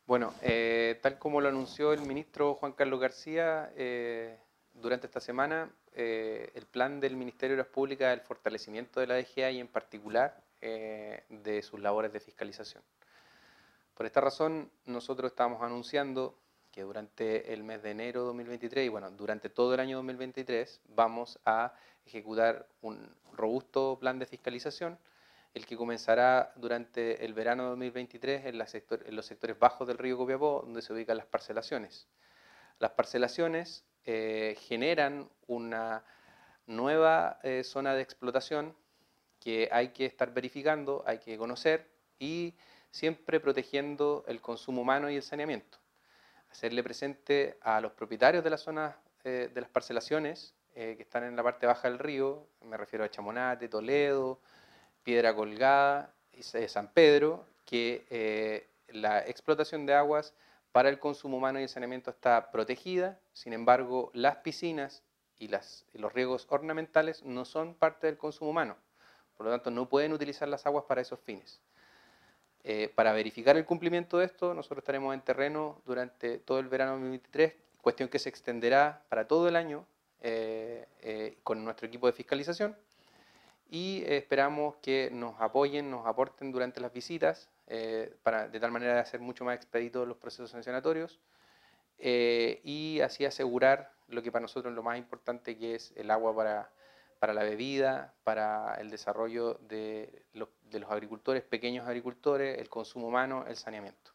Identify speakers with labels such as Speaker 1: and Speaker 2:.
Speaker 1: Bueno, tal como lo anunció el ministro Juan Carlos García durante esta semana, el plan del Ministerio de Obras Públicas es el fortalecimiento de la DGA y en particular de sus labores de fiscalización. Por esta razón, nosotros estamos anunciando que durante el mes de enero de 2023 y bueno, durante todo el año 2023 vamos a ejecutar un robusto plan de fiscalización, el que comenzará durante el verano de 2023 en los sectores bajos del río Copiapó, donde se ubican las parcelaciones. Las parcelaciones generan una nueva zona de explotación que hay que estar verificando, hay que conocer y siempre protegiendo el consumo humano y el saneamiento. Hacerle presente a los propietarios de las zonas de las parcelaciones que están en la parte baja del río, me refiero a Chamonate, Toledo, Piedra Colgada y San Pedro, que la explotación de aguas para el consumo humano y el saneamiento está protegida, sin embargo las piscinas y los riegos ornamentales no son parte del consumo humano, por lo tanto no pueden utilizar las aguas para esos fines. Para verificar el cumplimiento de esto, nosotros estaremos en terreno durante todo el verano 2023, cuestión que se extenderá para todo el año con nuestro equipo de fiscalización y esperamos que nos apoyen, nos aporten durante las visitas de tal manera de hacer mucho más expeditos los procesos sancionatorios y así asegurar lo que para nosotros es lo más importante, que es el agua para la bebida, para el desarrollo de los agricultores, pequeños agricultores, el consumo humano, el saneamiento.